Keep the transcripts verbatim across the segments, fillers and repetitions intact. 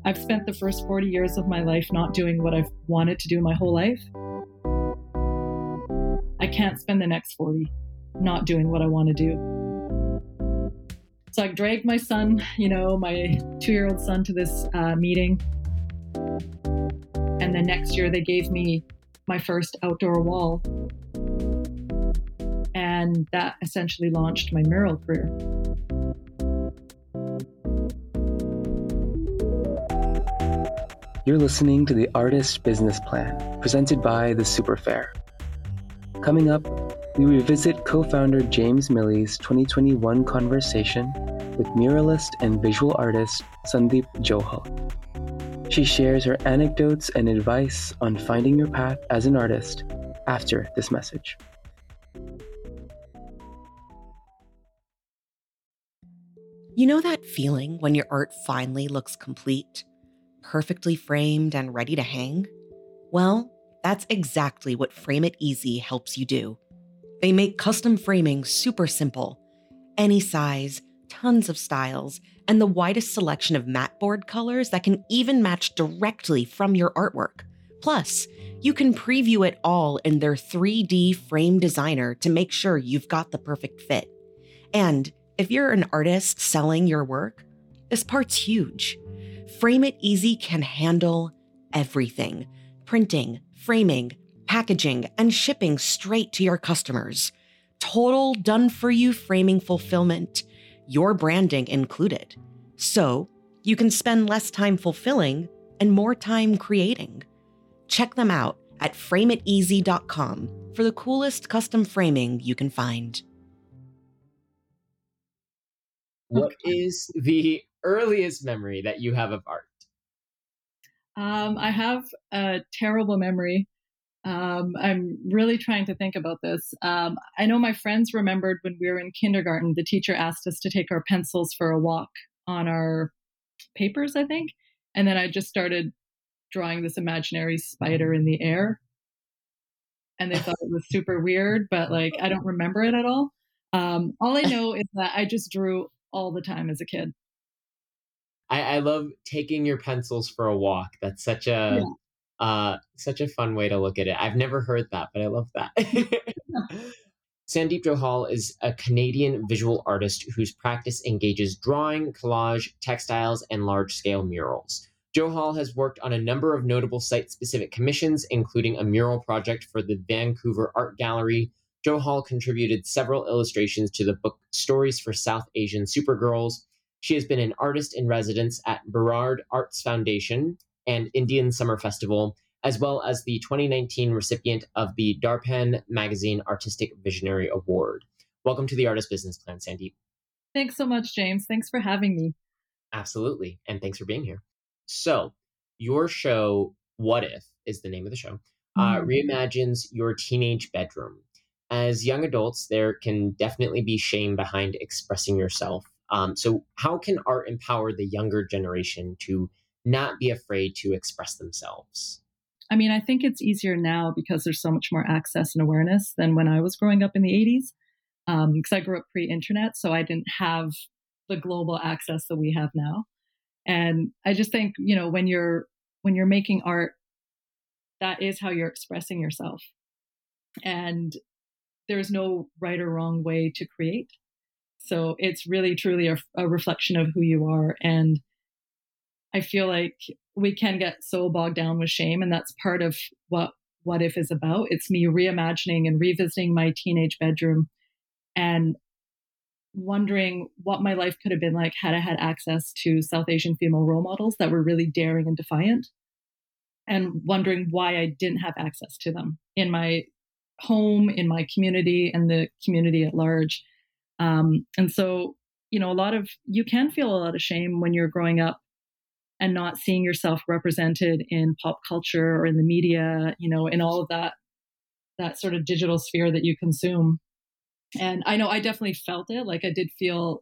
I've spent the first forty years of my life not doing what I've wanted to do my whole life. I can't spend the next forty not doing what I want to do. So I dragged my son, you know, my two-year-old son to this uh, meeting. And then next year they gave me my first outdoor wall. And that essentially launched my mural career. You're listening to The Artist Business Plan, presented by The Super Fair. Coming up, we revisit co-founder James Millie's twenty twenty-one conversation with muralist and visual artist Sandeep Johal. She shares her anecdotes and advice on finding your path as an artist after this message. You know that feeling when your art finally looks complete, perfectly framed and ready to hang? Well, that's exactly what Frame It Easy helps you do. They make custom framing super simple. Any size, tons of styles, and the widest selection of matte board colors that can even match directly from your artwork. Plus, you can preview it all in their three D frame designer to make sure you've got the perfect fit. And if you're an artist selling your work, this part's huge. Frame It Easy can handle everything: printing, framing, packaging, and shipping straight to your customers. Total done-for-you framing fulfillment, your branding included. So you can spend less time fulfilling and more time creating. Check them out at frame it easy dot com for the coolest custom framing you can find. What is the earliest memory that you have of art? Um, I have a terrible memory. Um, I'm really trying to think about this. Um, I know my friends remembered when we were in kindergarten, the teacher asked us to take our pencils for a walk on our papers, I think. And then I just started drawing this imaginary spider in the air. And they thought it was super weird, but like, I don't remember it at all. Um, all I know is that I just drew all the time as a kid. I, I love taking your pencils for a walk. That's such a yeah. uh, such a fun way to look at it. I've never heard that, but I love that. Sandeep Johal is a Canadian visual artist whose practice engages drawing, collage, textiles, and large-scale murals. Johal has worked on a number of notable site-specific commissions, including a mural project for the Vancouver Art Gallery. Johal contributed several illustrations to the book Stories for South Asian Supergirls. She has been an artist in residence at Burrard Arts Foundation and Indian Summer Festival, as well as the twenty nineteen recipient of the Darpan Magazine Artistic Visionary Award. Welcome to the Artist Business Plan, Sandeep. Thanks so much, James. Thanks for having me. Absolutely. And thanks for being here. So, your show, What If, is the name of the show, mm-hmm. uh, reimagines your teenage bedroom. As young adults, there can definitely be shame behind expressing yourself. Um, so how can art empower the younger generation to not be afraid to express themselves? I mean, I think it's easier now because there's so much more access and awareness than when I was growing up in the eighties. Um, because I grew up pre-internet, so I didn't have the global access that we have now. And I just think, you know, when you're when you're making art, that is how you're expressing yourself. And there's no right or wrong way to create. So it's really, truly a, a reflection of who you are. And I feel like we can get so bogged down with shame. And that's part of what What If is about. It's me reimagining and revisiting my teenage bedroom and wondering what my life could have been like had I had access to South Asian female role models that were really daring and defiant. And wondering why I didn't have access to them in my home, in my community, and the community at large. Um, and so, you know, a lot of, you can feel a lot of shame when you're growing up and not seeing yourself represented in pop culture or in the media, you know, in all of that, that sort of digital sphere that you consume. And I know I definitely felt it. Like I did feel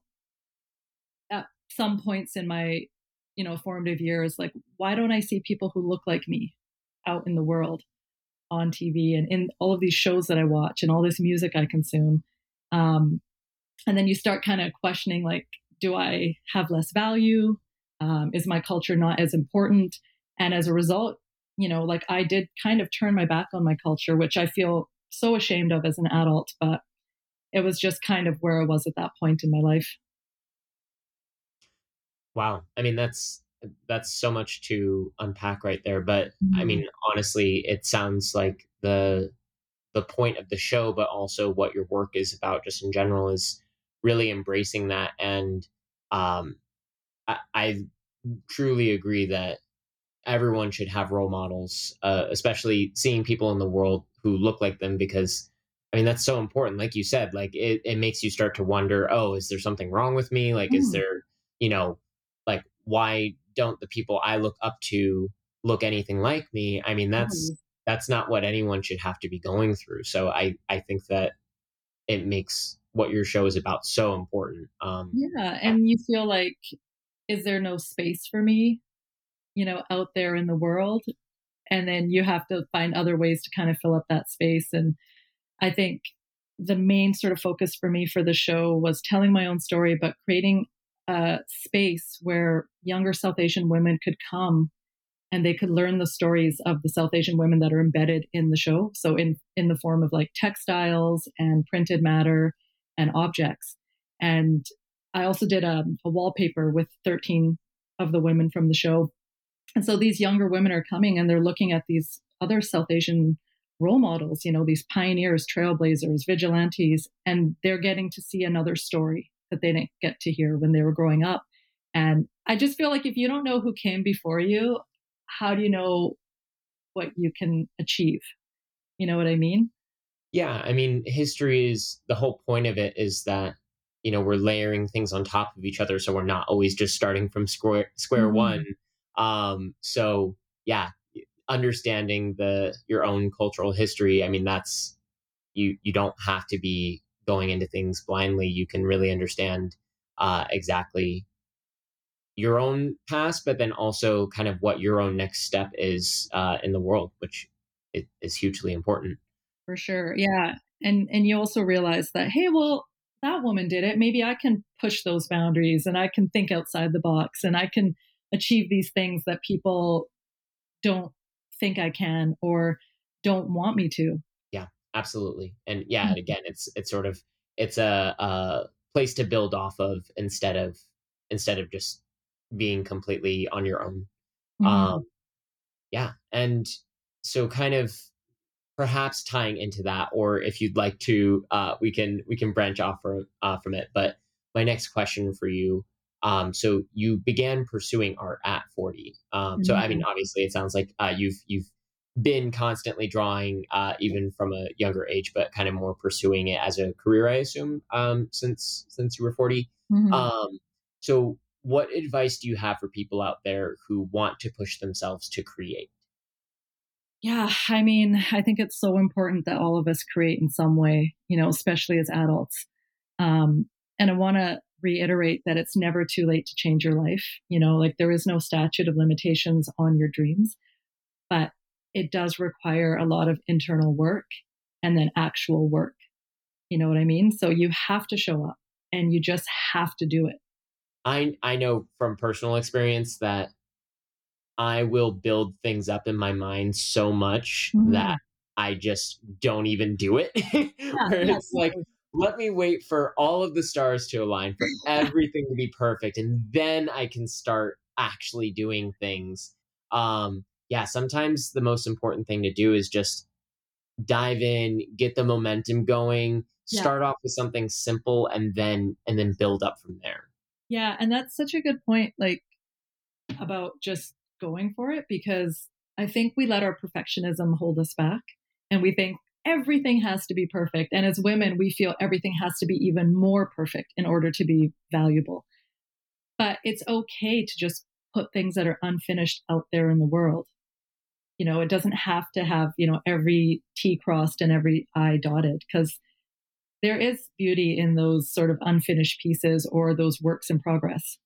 at some points in my, you know, formative years, like, why don't I see people who look like me out in the world on T V and in all of these shows that I watch and all this music I consume? Um, and then you start kind of questioning, like, do I have less value? Um, is my culture not as important? And as a result, you know, like I did kind of turn my back on my culture, which I feel so ashamed of as an adult, but it was just kind of where I was at that point in my life. Wow. I mean, that's that's so much to unpack right there. But I Mhm. mean, honestly, it sounds like the the point of the show, but also what your work is about, just in general, is really embracing that. And um, I, I truly agree that everyone should have role models, uh, especially seeing people in the world who look like them, because I mean, that's so important. Like you said, like it, it makes you start to wonder, oh, is there something wrong with me? Like, is Mm, there, you know, like, why don't the people I look up to look anything like me? I mean, that's, totally. that's not what anyone should have to be going through. So I, I think that it makes what your show is about so important. Um, Yeah. And you feel like, is there no space for me, you know, out there in the world? And then you have to find other ways to kind of fill up that space. And I think the main sort of focus for me for the show was telling my own story, but creating a space where younger South Asian women could come and they could learn the stories of the South Asian women that are embedded in the show. So in in the form of like textiles and printed matter and objects. And I also did a, a wallpaper with thirteen of the women from the show. And so these younger women are coming and they're looking at these other South Asian role models, you know, these pioneers, trailblazers, vigilantes, and they're getting to see another story that they didn't get to hear when they were growing up. And I just feel like if you don't know who came before you, how do you know what you can achieve? You know what I mean? Yeah, I mean, history is the whole point of it is that, you know, we're layering things on top of each other, so we're not always just starting from square square one. Mhm. Um, so yeah, understanding the your own cultural history, I mean, that's you you don't have to be going into things blindly. You can really understand uh, exactly your own past, but then also kind of what your own next step is uh, in the world, which is, is hugely important. For sure. Yeah. And and you also realize that, hey, well, that woman did it. Maybe I can push those boundaries and I can think outside the box and I can achieve these things that people don't think I can or don't want me to. Yeah, absolutely. And yeah, and Mhm. again, it's it's sort of it's a, a place to build off of instead of instead of just being completely on your own. Um, Mhm. yeah, and so kind of perhaps tying into that, or if you'd like to, uh, we can we can branch off from uh, from it. But my next question for you. Um, so you began pursuing art at forty. Um, so I mean, Mhm. obviously, it sounds like uh, you've you've been constantly drawing, uh, even from a younger age, but kind of more pursuing it as a career, I assume, um, since since you were forty. Mhm. Um, so, what advice do you have for people out there who want to push themselves to create? Yeah, I mean, I think it's so important that all of us create in some way, you know, especially as adults. Um, and I want to reiterate that it's never too late to change your life. You know, like there is no statute of limitations on your dreams, but it does require a lot of internal work and then actual work. You know what I mean? So you have to show up and you just have to do it. I I know from personal experience that I will build things up in my mind so much that Mhm. I just don't even do it. Yeah, Where yeah, it's like, totally. let me wait for all of the stars to align, for everything to be perfect, and then I can start actually doing things. Um, yeah, sometimes the most important thing to do is just dive in, get the momentum going, Yeah. start off with something simple, and then and then build up from there. Yeah. And that's such a good point. Like, about just going for it because I think we let our perfectionism hold us back and we think everything has to be perfect. And as women, we feel everything has to be even more perfect in order to be valuable. But it's okay to just put things that are unfinished out there in the world. You know, it doesn't have to have, you know, every T crossed and every I dotted because there is beauty in those sort of unfinished pieces or those works in progress.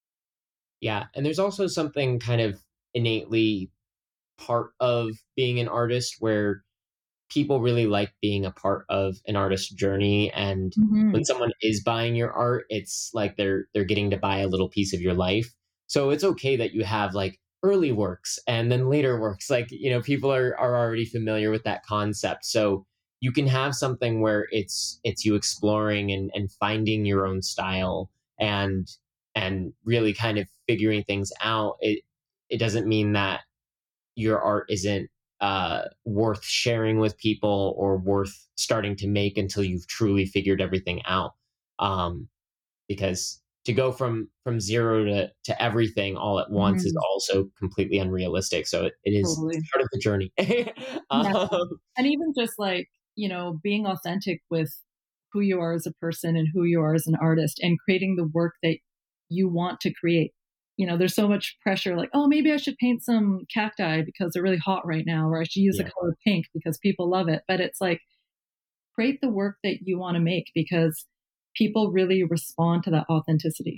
Yeah, and there's also something kind of innately part of being an artist where people really like being a part of an artist's journey, and when Hmm. someone is buying your art, it's like they're they're getting to buy a little piece of your life. So it's okay that you have like early works and then later works. Like, you know, people are, are already familiar with that concept. So you can have something where it's it's you exploring and, and finding your own style and and really kind of figuring things out. It it doesn't mean that your art isn't uh, worth sharing with people or worth starting to make until you've truly figured everything out. Um, because to go from from zero to to everything all at once is Mhm. also completely unrealistic. So it, it is Totally. part of the journey. Yeah. um, And even just like, you know, being authentic with who you are as a person and who you are as an artist and creating the work that you want to create. You know, there's so much pressure like, oh, maybe I should paint some cacti because they're really hot right now, or I should use the yeah, color pink because people love it. But it's like, create the work that you want to make because people really respond to that authenticity,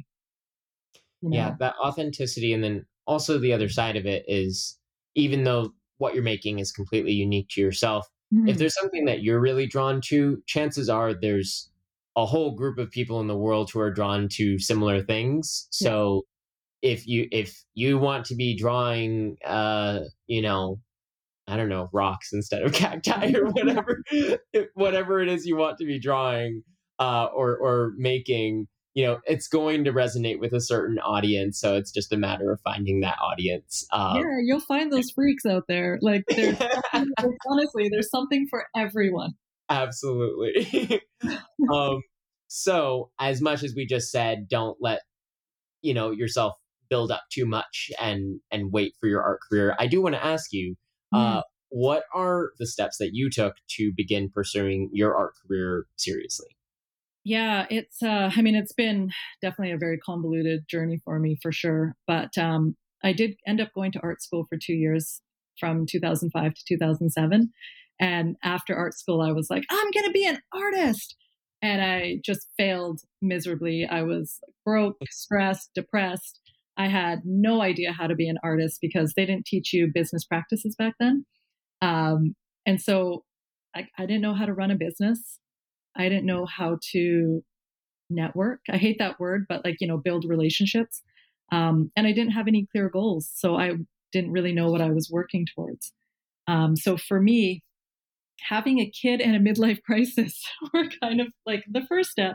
you yeah, know? that authenticity, and then also the other side of it is, even though what you're making is completely unique to yourself, if Mhm. there's something that you're really drawn to, chances are there's a whole group of people in the world who are drawn to similar things. Yeah. So if you if you want to be drawing uh you know, I don't know, rocks instead of cacti or Yeah. whatever, whatever it is you want to be drawing uh, or or making, you know, it's going to resonate with a certain audience. So it's just a matter of finding that audience. Um, Yeah, you'll find those freaks out there. Like there's something, like, honestly, there's something for everyone. absolutely. um, so as much as we just said, don't let you know yourself build up too much and and wait for your art career. I do want to ask you, Mm. uh, what are the steps that you took to begin pursuing your art career seriously? Yeah, it's uh I mean it's been definitely a very convoluted journey for me for sure, but um I did end up going to art school for two years from two thousand five to two thousand seven, and after art school I was like, I'm going to be an artist. And I just failed miserably. I was broke, stressed, depressed. I had no idea how to be an artist because they didn't teach you business practices back then. Um and so I, I didn't know how to run a business. I didn't know how to network. I hate that word, but like, you know, build relationships. Um, and I didn't have any clear goals. So I didn't really know what I was working towards. Um, so for me, having a kid and a midlife crisis were kind of like the first step.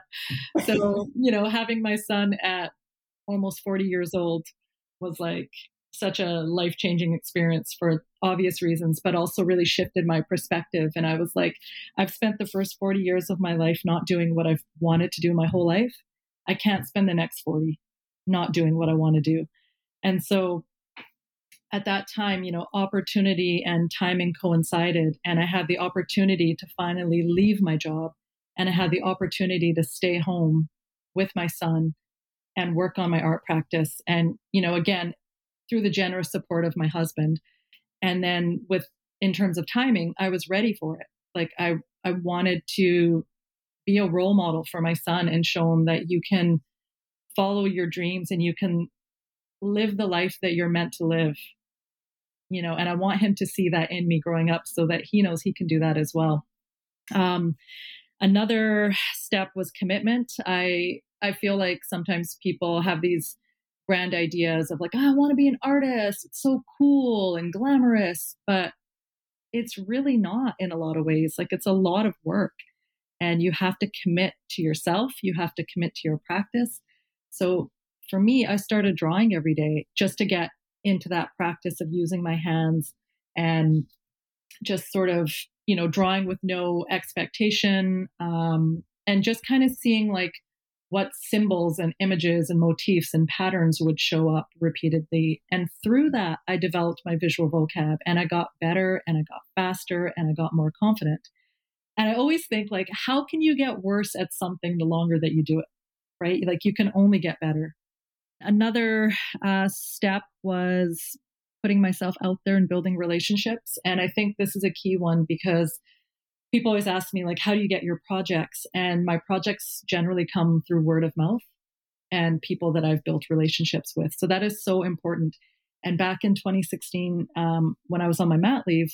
So, you know, having my son at almost forty years old was like such a life changing experience for obvious reasons, but also really shifted my perspective. And I was like, I've spent the first forty years of my life not doing what I've wanted to do my whole life. I can't spend the next forty not doing what I want to do. And so at that time, you know, opportunity and timing coincided. And I had the opportunity to finally leave my job. And I had the opportunity to stay home with my son and work on my art practice. And, you know, again, through the generous support of my husband. And then with, in terms of timing, I was ready for it. Like I, I wanted to be a role model for my son and show him that you can follow your dreams and you can live the life that you're meant to live, you know, and I want him to see that in me growing up so that he knows he can do that as well. Um, another step was commitment. I, I feel like sometimes people have these grand ideas of like, oh, I want to be an artist. It's so cool and glamorous, but it's really not in a lot of ways. Like it's a lot of work and you have to commit to yourself. You have to commit to your practice. So for me, I started drawing every day just to get into that practice of using my hands and just sort of, you know, drawing with no expectation, um, and just kind of seeing like what symbols and images and motifs and patterns would show up repeatedly. And through that, I developed my visual vocab and I got better and I got faster and I got more confident. And I always think like, how can you get worse at something the longer that you do it, right? Like you can only get better. Another uh, step was putting myself out there and building relationships. And I think this is a key one because people always ask me, like, how do you get your projects? And my projects generally come through word of mouth and people that I've built relationships with. So that is so important. And back in twenty sixteen, um, when I was on my mat leave,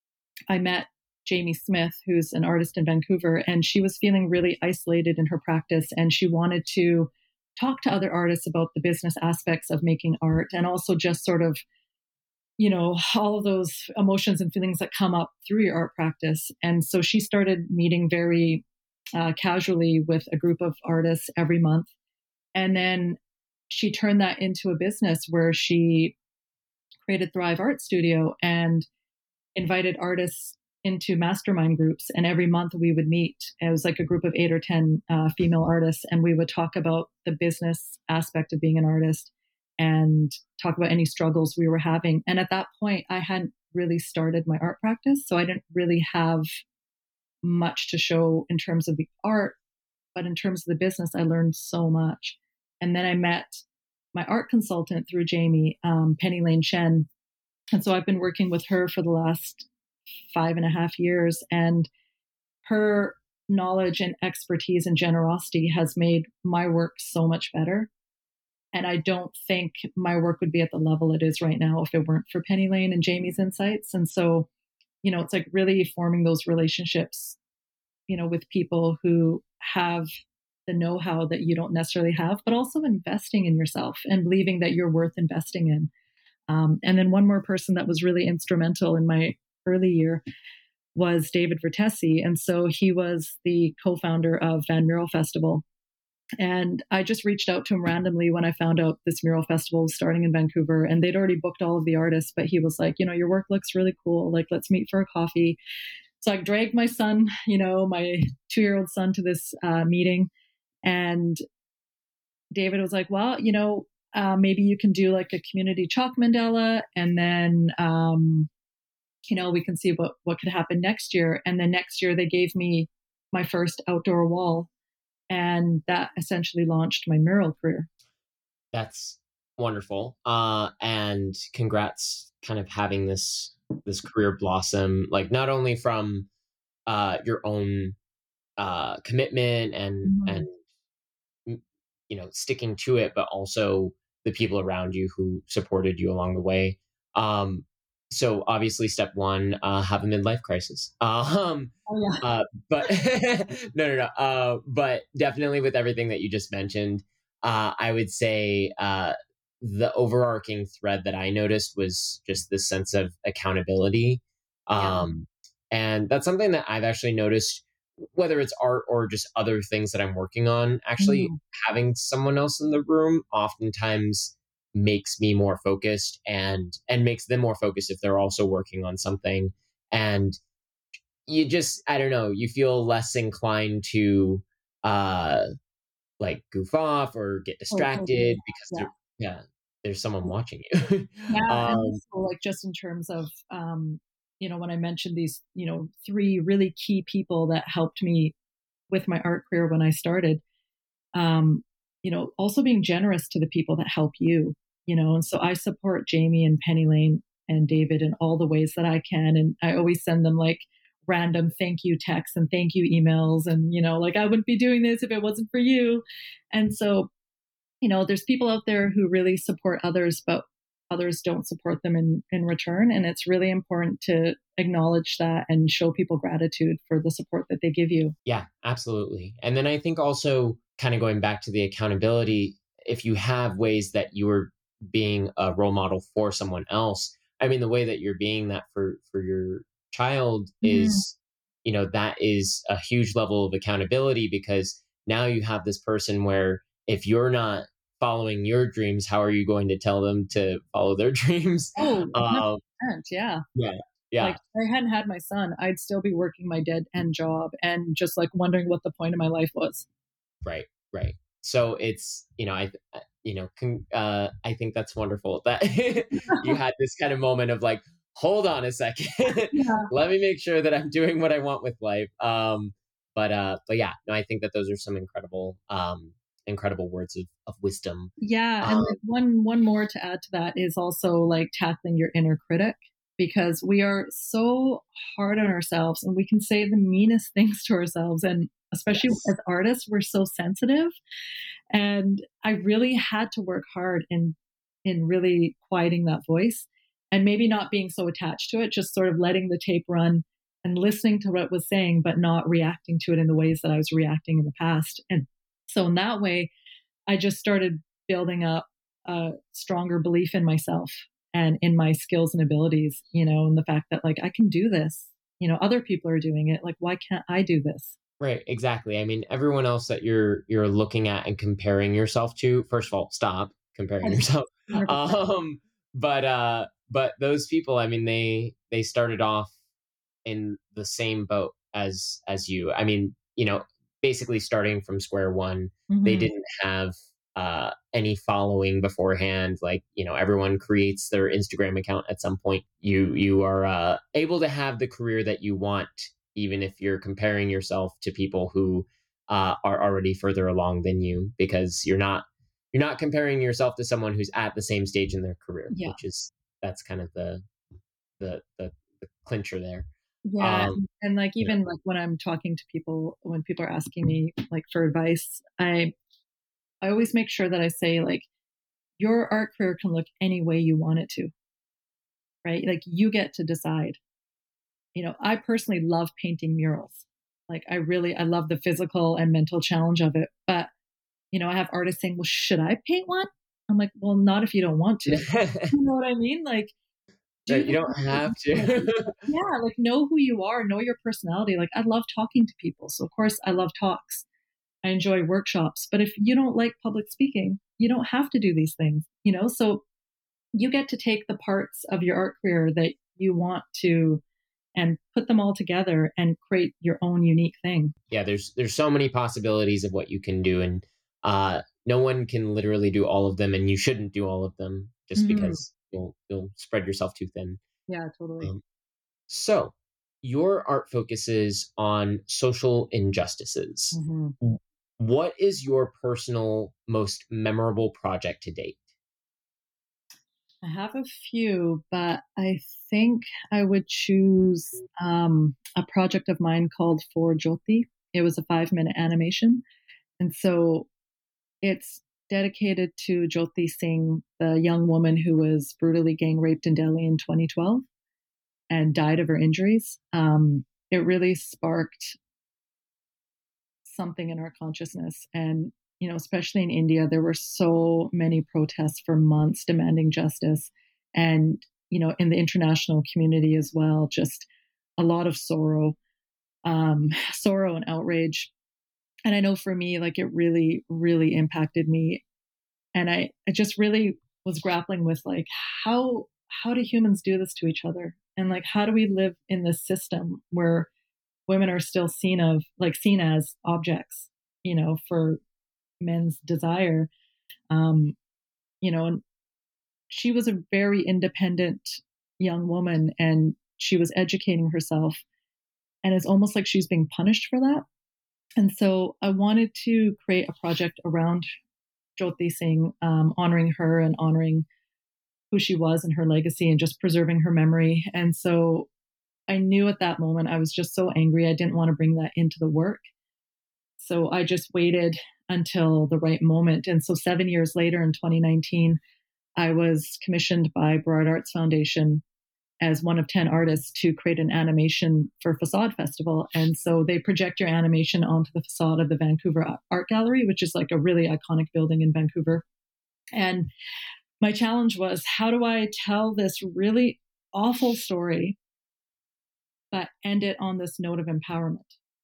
I met Jamie Smith, who's an artist in Vancouver, and she was feeling really isolated in her practice. And she wanted to talk to other artists about the business aspects of making art, and also just sort of, you know, all of those emotions and feelings that come up through your art practice. And so she started meeting very uh, casually with a group of artists every month. And then she turned that into a business where she created Thrive Art Studio and invited artists into mastermind groups. And every month we would meet. It was like a group of eight or ten uh, female artists, and we would talk about the business aspect of being an artist and talk about any struggles we were having. And at that point, I hadn't really started my art practice, so I didn't really have much to show in terms of the art, but in terms of the business, I learned so much. And then I met my art consultant through Jamie, um, Penny Lane Shen. And so I've been working with her for the last five and a half years. And her knowledge and expertise and generosity has made my work so much better. And I don't think my work would be at the level it is right now if it weren't for Penny Lane and Jamie's insights. And so, you know, it's like really forming those relationships, you know, with people who have the know-how that you don't necessarily have, but also investing in yourself and believing that you're worth investing in. Um, and then one more person that was really instrumental in my early year was David Vertesi. And so he was the co-founder of Van Mural Festival. And I just reached out to him randomly when I found out this mural festival was starting in Vancouver, and they'd already booked all of the artists, but he was like, you know, your work looks really cool. Like, let's meet for a coffee. So I dragged my son, you know, my two-year-old son to this uh, meeting. And David was like, well, you know, uh, maybe you can do like a community chalk mandala, and then, um, you know, we can see what, what could happen next year. And then next year they gave me my first outdoor wall, and that essentially launched my mural career. That's wonderful. Uh, and congrats kind of having this, this career blossom, like not only from uh, your own uh, commitment and, mm-hmm. and, you know, sticking to it, but also the people around you who supported you along the way. Um, so obviously step one, uh, have a midlife crisis. Um, oh, yeah. uh, but no, no, no. Uh, but definitely with everything that you just mentioned, uh, I would say, uh, the overarching thread that I noticed was just this sense of accountability. Um, yeah. And that's something that I've actually noticed, whether it's art or just other things that I'm working on. Actually, mm. having someone else in the room oftentimes makes me more focused and and makes them more focused if they're also working on something. And you just, I don't know, you feel less inclined to uh like goof off or get distracted oh, because yeah. There, yeah, there's someone watching you. yeah, um, and so like just in terms of um you know, when I mentioned these, you know, three really key people that helped me with my art career when I started, um, you know, also being generous to the people that help you, you know, and so I support Jamie and Penny Lane and David in all the ways that I can. And I always send them like random thank you texts and thank you emails. And, you know, like I wouldn't be doing this if it wasn't for you. And so, you know, there's people out there who really support others, but others don't support them in, in return. And it's really important to acknowledge that and show people gratitude for the support that they give you. Yeah, absolutely. And then I think also kind of going back to the accountability, if you have ways that you are being a role model for someone else, I mean, the way that you're being that for, for your child mm-hmm. is, you know, that is a huge level of accountability, because now you have this person where if you're not following your dreams, how are you going to tell them to follow their dreams? Oh, um, yeah. Yeah. Yeah. Like if I hadn't had my son, I'd still be working my dead end job and just like wondering what the point of my life was. Right. Right. So it's, you know, I, you know, con- uh, I think that's wonderful that you had this kind of moment of like, hold on a second, yeah. Let me make sure that I'm doing what I want with life. Um, but, uh, but yeah, no, I think that those are some incredible, um, incredible words of, of wisdom. Yeah. And um, like one, one more to add to that is also like tackling your inner critic, because we are so hard on ourselves and we can say the meanest things to ourselves. And especially yes. as artists, we're so sensitive. And I really had to work hard in, in really quieting that voice and maybe not being so attached to it, just sort of letting the tape run and listening to what it was saying, but not reacting to it in the ways that I was reacting in the past. And so in that way, I just started building up a stronger belief in myself and in my skills and abilities, you know, and the fact that like I can do this, you know, other people are doing it. Like, why can't I do this? Right, exactly. I mean, everyone else that you're you're looking at and comparing yourself to, first of all, stop comparing yourself. one hundred percent. Um, but uh, but those people, I mean, they they started off in the same boat as as you. I mean, you know, basically starting from square one. They Mhm. didn't have uh, any following beforehand. Like, you know, everyone creates their Instagram account at some point. You you are uh, able to have the career that you want, even if you're comparing yourself to people who uh, are already further along than you, because you're not you're not comparing yourself to someone who's at the same stage in their career, Yeah. which is that's kind of the the the, the clincher there. Yeah. Um, And like, yeah. even like when I'm talking to people, when people are asking me like for advice, I, I always make sure that I say like, your art career can look any way you want it to, right? Like you get to decide. You know, I personally love painting murals. Like I really, I love the physical and mental challenge of it. But, you know, I have artists saying, well, should I paint one? I'm like, well, not if you don't want to. You know what I mean? Like, do Right, you the don't work that have you can. to. Yeah, like know who you are, know your personality. Like I love talking to people. So of course I love talks. I enjoy workshops. But if you don't like public speaking, you don't have to do these things, you know? So you get to take the parts of your art career that you want to and put them all together and create your own unique thing. Yeah, there's there's so many possibilities of what you can do, and uh, no one can literally do all of them, and you shouldn't do all of them just Hmm. because you'll you'll spread yourself too thin. Yeah, totally. Um, so, your art focuses on social injustices. Hmm. What is your personal most memorable project to date? I have a few, but I think I would choose um, a project of mine called For Jyoti. It was a five minute animation. And so it's dedicated to Jyoti Singh, the young woman who was brutally gang raped in Delhi in twenty twelve and died of her injuries. Um, it really sparked something in our consciousness. And, you know, especially in India, there were so many protests for months demanding justice. And, you know, in the international community as well, just a lot of sorrow, um, sorrow and outrage. And I know for me, like it really, really impacted me. And I, I just really was grappling with like, how, how do humans do this to each other? And like, how do we live in this system where women are still seen of like seen as objects, you know, for men's desire. Um, you know, and she was a very independent young woman and she was educating herself. And it's almost like she's being punished for that. And so I wanted to create a project around Jyoti Singh, um, honoring her and honoring who she was and her legacy and just preserving her memory. And so I knew at that moment I was just so angry. I didn't want to bring that into the work. So I just waited until the right moment. And so seven years later in twenty nineteen, I was commissioned by Burrard Arts Foundation as one of ten artists to create an animation for Facade Festival. And so they project your animation onto the facade of the Vancouver Art Gallery, which is like a really iconic building in Vancouver. And my challenge was, how do I tell this really awful story, but end it on this note of empowerment?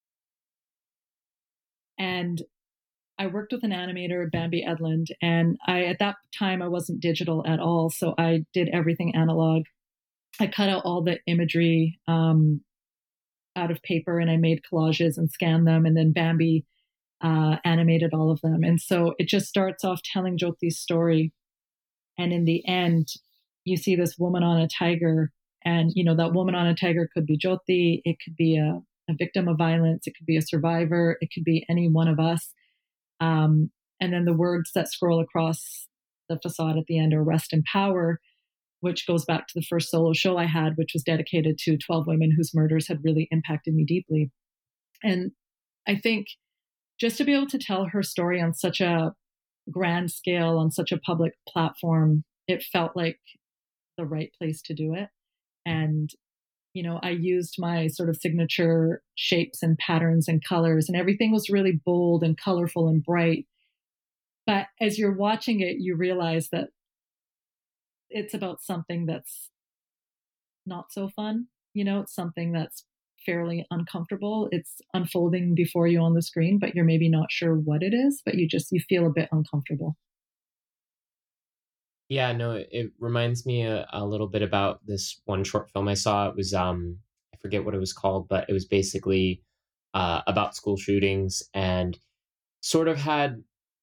And I worked with an animator, Bambi Edlund, and I at that time I wasn't digital at all, so I did everything analog. I cut out all the imagery um, out of paper, and I made collages and scanned them, and then Bambi uh, animated all of them. And so it just starts off telling Jyoti's story, and in the end, you see this woman on a tiger, and you know that woman on a tiger could be Jyoti, it could be a, a victim of violence, it could be a survivor, it could be any one of us. Um, and then the words that scroll across the facade at the end are rest in power, which goes back to the first solo show I had, which was dedicated to twelve women whose murders had really impacted me deeply. And I think just to be able to tell her story on such a grand scale, on such a public platform, it felt like the right place to do it. And, you know, I used my sort of signature shapes and patterns and colors, and everything was really bold and colorful and bright. But as you're watching it, you realize that it's about something that's not so fun. You know, it's something that's fairly uncomfortable. It's unfolding before you on the screen, but you're maybe not sure what it is, but you just, you feel a bit uncomfortable. Yeah, no, it, it reminds me a, a little bit about this one short film I saw. It was, um, I forget what it was called, but it was basically uh, about school shootings and sort of had,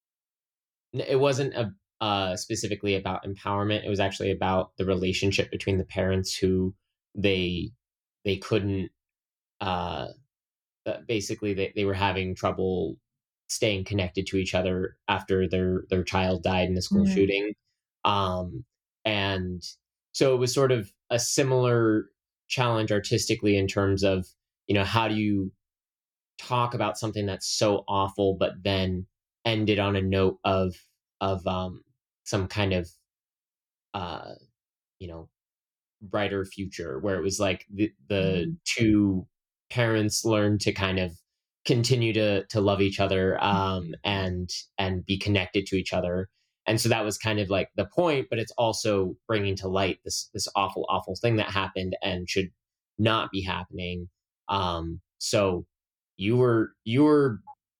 it wasn't a, uh, specifically about empowerment. It was actually about the relationship between the parents who they, they couldn't, uh, uh, basically they, they were having trouble staying connected to each other after their their child died in a school Mm. shooting. Um, and so it was sort of a similar challenge artistically in terms of, you know, how do you talk about something that's so awful, but then end it on a note of of um, some kind of uh, you know, brighter future where it was like the the Mm. two parents learn to kind of continue to to love each other um and and be connected to each other. And so that was kind of like the point, but it's also bringing to light this this awful awful thing that happened and should not be happening. Um so you were you were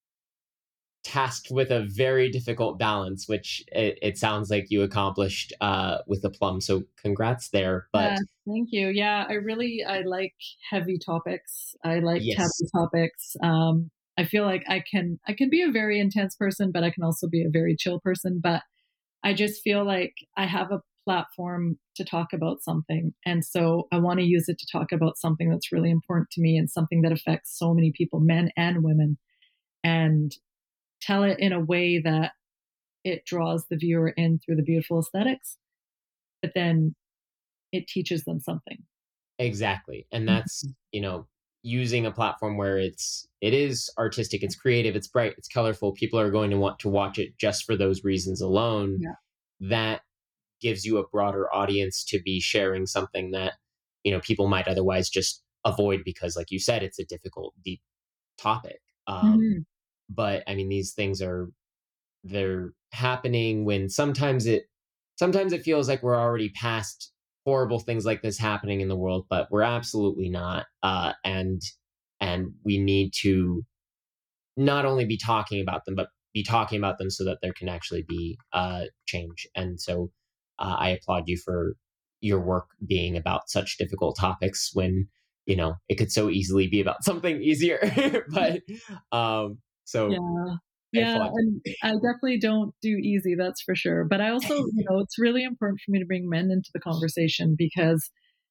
tasked with a very difficult balance, which it, it sounds like you accomplished uh, with aplomb. So congrats there. Yeah, But thank you. Yeah, I really, I like heavy topics. I like taboo yes, topics. Um, I feel like I can, I can be a very intense person, but I can also be a very chill person. But I just feel like I have a platform to talk about something. And so I want to use it to talk about something that's really important to me and something that affects so many people, men and women, and tell it in a way that it draws the viewer in through the beautiful aesthetics, but then it teaches them something. exactly. And that's, Mhm. you know, using a platform where it's it is artistic, it's creative, it's bright, it's colorful. People are going to want to watch it just for those reasons alone. Yeah. That gives you a broader audience to be sharing something that, you know, people might otherwise just avoid because, like you said, it's a difficult, deep topic. Um, Mhm. but I mean, these things are they're happening when sometimes it sometimes it feels like we're already past horrible things like this happening in the world, but we're absolutely not. Uh, and and we need to not only be talking about them, but be talking about them so that there can actually be uh, change. And so uh, I applaud you for your work being about such difficult topics when, you know, it could so easily be about something easier. But um, so Yeah. I Yeah, applaud and you. I definitely don't do easy, that's for sure. But I also, you know, it's really important for me to bring men into the conversation because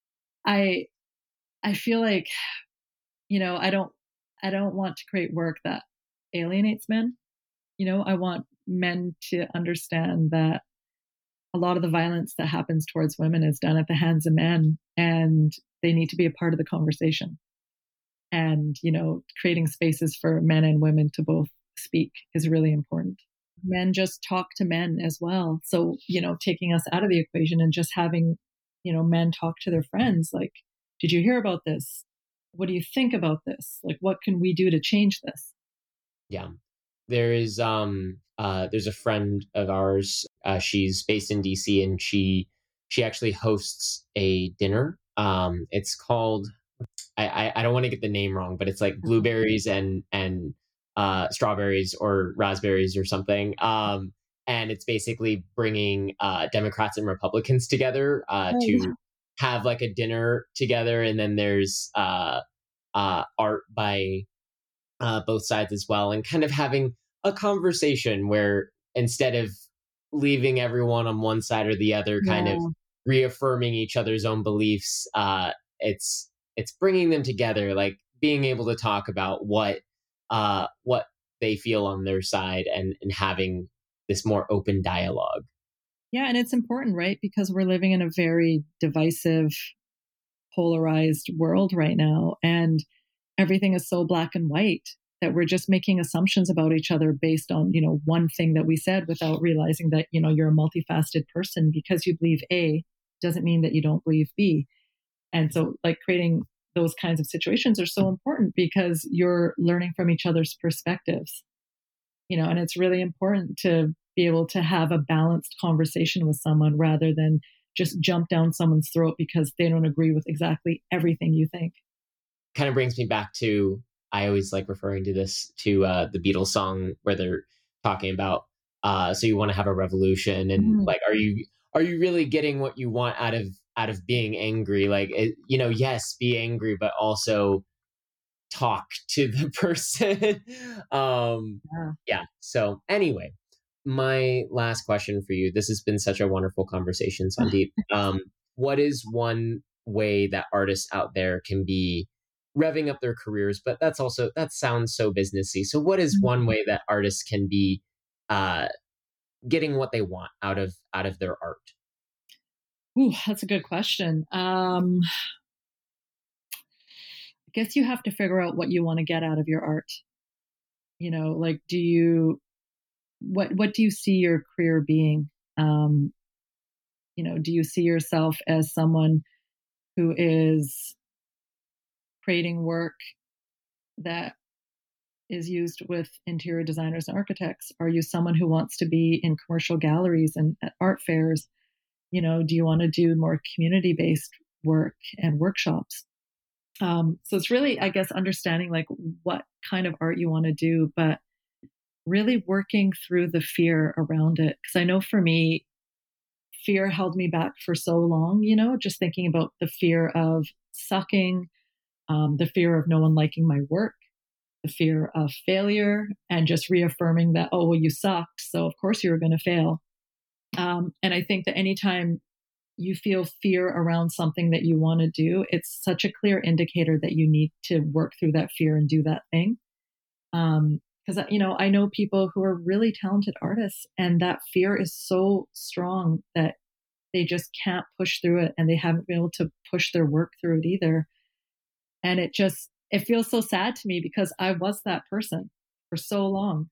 I I feel like, you know, I don't I don't want to create work that alienates men. You know, I want men to understand that a lot of the violence that happens towards women is done at the hands of men and they need to be a part of the conversation. And, you know, creating spaces for men and women to both speak is really important. Men just talk to men as well. So, you know, taking us out of the equation and just having, you know, men talk to their friends like, did you hear about this? What do you think about this? Like, what can we do to change this? Yeah. There is um uh there's a friend of ours. Uh, she's based in D C and she she actually hosts a dinner. Um, it's called I I, I don't want to get the name wrong, but it's like blueberries and and uh, strawberries or raspberries or something. Um, and it's basically bringing uh, Democrats and Republicans together uh, Oh, to have like a dinner together, and then there's uh, uh, art by uh, both sides as well, and kind of having a conversation where instead of leaving everyone on one side or the other, kind of yeah. reaffirming each other's own beliefs, uh, it's it's bringing them together, like being able to talk about what uh, what they feel on their side, and and having this more open dialogue. Yeah. And it's important, right? Because we're living in a very divisive, polarized world right now. And everything is so black and white that we're just making assumptions about each other based on, you know, one thing that we said without realizing that, you know, you're a multifaceted person. Because you believe A doesn't mean that you don't believe B. And so like creating those kinds of situations are so important because you're learning from each other's perspectives, you know, and it's really important to be able to have a balanced conversation with someone rather than just jump down someone's throat because they don't agree with exactly everything you think. Kind of brings me back to, I always like referring to this to uh, the Beatles song where they're talking about, uh, so you want to have a revolution, and mm-hmm. like, are you are you really getting what you want out of out of being angry? Like, it, you know, yes, be angry, but also talk to the person. um, yeah. yeah. So anyway, my last question for you. This has been such a wonderful conversation, Sandeep. um, what is one way that artists out there can be revving up their careers? But that's also, that sounds so businessy. So what is one way that artists can be uh, getting what they want out of out of their art? Ooh, that's a good question. Um, I guess you have to figure out what you want to get out of your art. You know, like, do you, what, what do you see your career being? Um, you know, do you see yourself as someone who is creating work that is used with interior designers and architects? Are you someone who wants to be in commercial galleries and at art fairs? You know, do you want to do more community-based work and workshops? Um, so it's really, I guess, understanding like what kind of art you want to do, but really working through the fear around it. Because I know for me, fear held me back for so long, you know, just thinking about the fear of sucking, um, the fear of no one liking my work, the fear of failure, and just reaffirming that, oh, well, you sucked, so of course you were going to fail. Um, and I think that anytime you feel fear around something that you want to do, it's such a clear indicator that you need to work through that fear and do that thing. Um, because, you know, I know people who are really talented artists, and that fear is so strong that they just can't push through it, and they haven't been able to push their work through it either. And it just, it feels so sad to me because I was that person for so long.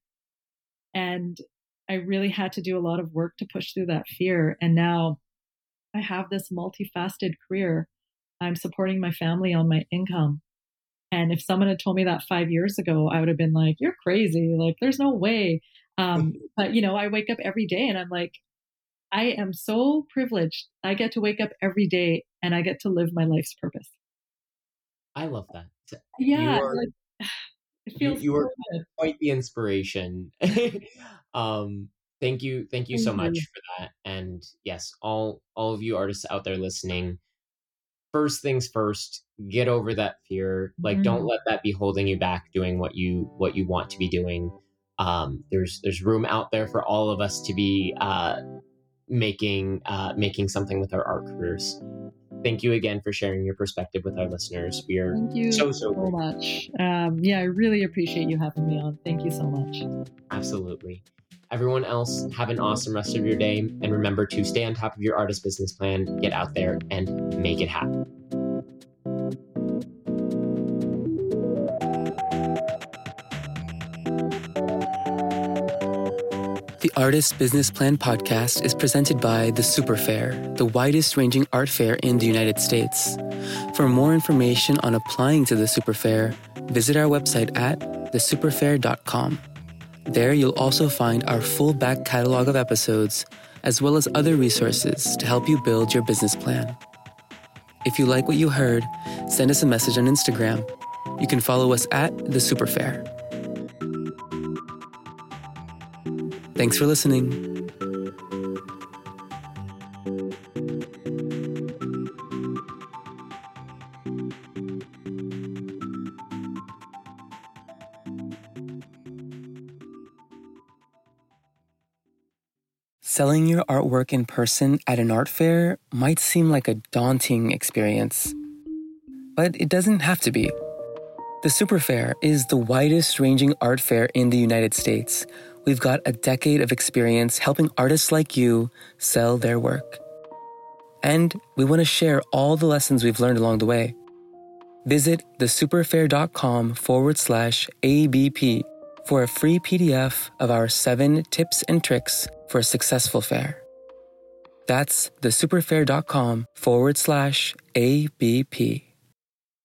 And I really had to do a lot of work to push through that fear. And now I have this multifaceted career. I'm supporting my family on my income. And if someone had told me that five years ago, I would have been like, you're crazy. Like, there's no way. Um, but, you know, I wake up every day and I'm like, I am so privileged. I get to wake up every day and I get to live my life's purpose. I love that. Yeah. You are, like, it feels you, you so are good. Quite the inspiration. um, thank you. Thank you Thank so you. much for that. And yes, all, all of you artists out there listening, first things first, get over that fear. Like, mm. don't let that be holding you back doing what you, what you want to be doing. Um, there's, there's room out there for all of us to be, uh, making, uh, making something with our art careers. Thank you again for sharing your perspective with our listeners. We are Thank you so, so, so much. Um, yeah, I really appreciate you having me on. Thank you so much. Absolutely. Everyone else, have an awesome rest of your day. And remember to stay on top of your artist business plan, get out there and make it happen. The Artist Business Plan podcast is presented by The Super Fair, the widest ranging art fair in the United States. For more information on applying to the Super Fair, visit our website at the super fair dot com. There you'll also find our full back catalog of episodes, as well as other resources to help you build your business plan. If you like what you heard, send us a message on Instagram. You can follow us at The Super Fair. Thanks for listening. Selling your artwork in person at an art fair might seem like a daunting experience, but it doesn't have to be. The Super Fair is the widest ranging art fair in the United States. We've got a decade of experience helping artists like you sell their work. And we want to share all the lessons we've learned along the way. Visit thesuperfair.com forward slash ABP for a free P D F of our seven tips and tricks for a successful fair. That's thesuperfair.com forward slash ABP.